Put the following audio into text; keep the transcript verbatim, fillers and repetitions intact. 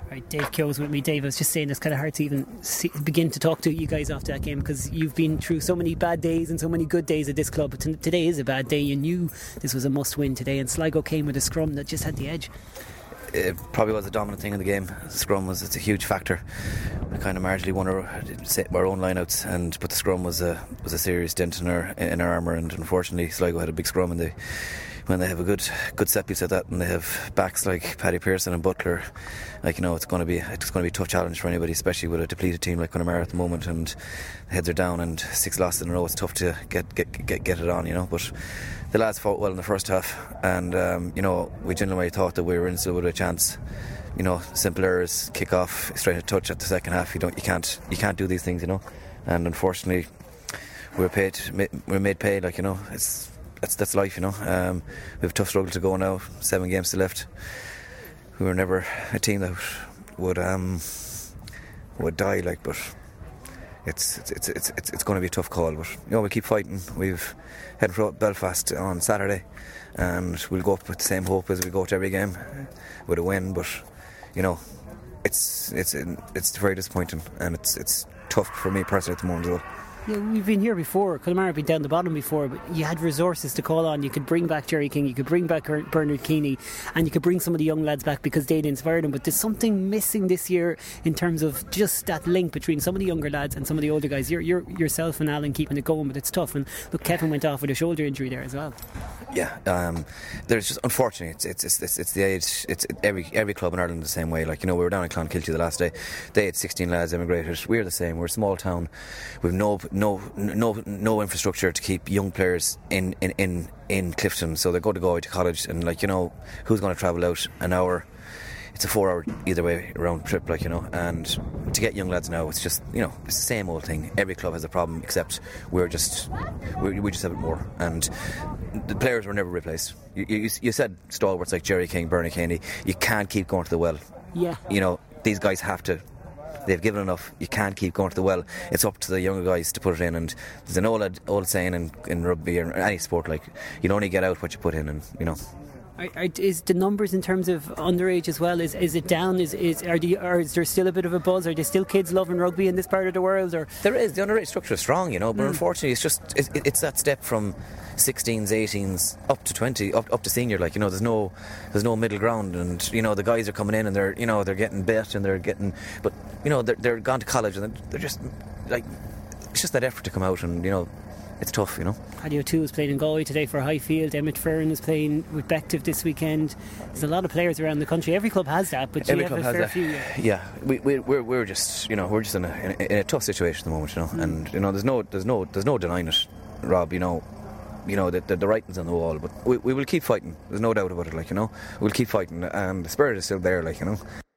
Right, Dave Keogh's with me. Dave, I was just saying it's kind of hard to even see, begin to talk to you guys after that game, because you've been through so many bad days and so many good days at this club, but t- today is a bad day. You knew this was a must win today, and Sligo came with a scrum that just had the edge. It probably was the dominant thing in the game. Scrum was it's a huge factor. We kind of marginally won our, our own lineouts, and but the scrum was a was a serious dent in our in our armour, and unfortunately Sligo had a big scrum, and they when they have a good good set piece like that, and they have backs like Paddy Pearson and Butler, like you know it's going to be it's going to be a tough challenge for anybody, especially with a depleted team like Connemara at the moment, and heads are down and six losses in a row. It's tough to get get get, get it on, you know. But the lads fought well in the first half, and um, you know we genuinely thought that we were in still with a chance. You know, simple errors, kick off, straight to touch at the second half. You don't, you can't, you can't do these things, you know. And unfortunately, we were paid, we were made pay. Like you know, it's that's that's life, you know. Um, we have a tough struggle to go now. Seven games still left. We were never a team that would um would die, like, but it's it's it's it's it's, it's going to be a tough call. But you know, we keep fighting. We've headed for Belfast on Saturday, and we'll go up with the same hope as we go to every game, with a win. But you know, it's it's it's very disappointing, and it's it's tough for me personally at the moment as well. Yeah, we've been here before. Connemara have been down the bottom before, but you had resources to call on. You could bring back Jerry King, you could bring back Bernard Keaney, and you could bring some of the young lads back because they'd inspired them. But there's something missing this year in terms of just that link between some of the younger lads and some of the older guys. You're, you're yourself and Alan keeping it going, but it's tough. And look, Kevin went off with a shoulder injury there as well. Yeah, um, there's just unfortunately it's it's it's, it's the age. It's every every club in Ireland the same way. Like you know, we were down in Clonakilty the last day. They had sixteen lads emigrated. We're the same. We're a small town. We've no no no no infrastructure to keep young players in in in, in Clifton. So they go to go to college, and like you know, who's going to travel out an hour? It's a four-hour either way round trip, like you know. And to get young lads now, it's just you know, it's the same old thing. Every club has a problem, except we're just we, we just have it more. And the players were never replaced. You, you, you said stalwarts like Jerry King, Bernard Keaney. You can't keep going to the well. Yeah. You know, these guys have to. They've given enough. You can't keep going to the well. It's up to the younger guys to put it in. And there's an old old saying in, in rugby or any sport, like you only get out what you put in, and you know. Are, are, is the numbers in terms of underage as well, is is it down? Is is are the, or is there still a bit of a buzz? Are there still kids loving rugby in this part of the world? Or there is, the underage structure is strong, you know, but mm. unfortunately it's just it, it's that step from sixteens, eighteens up to twenty, up up to senior. Like you know, there's no there's no middle ground, and you know the guys are coming in and they're you know they're getting bet and they're getting, but you know they're they're gone to college and they're just like it's just that effort to come out, and you know. It's tough, you know. Paddy O'Toole is playing in Galway today for Highfield. Emmett Fearon is playing with Bective this weekend. There's a lot of players around the country. Every club has that, but Every you have club a has fair that. few. Yeah, yeah. We, we, we're we're just you know we're just in a in a, in a tough situation at the moment, you know. Mm. And you know there's no there's no there's no denying it, Rob. You know, you know the the, the writing's on the wall, but we we will keep fighting. There's no doubt about it. Like you know, we'll keep fighting, and the spirit is still there. Like you know.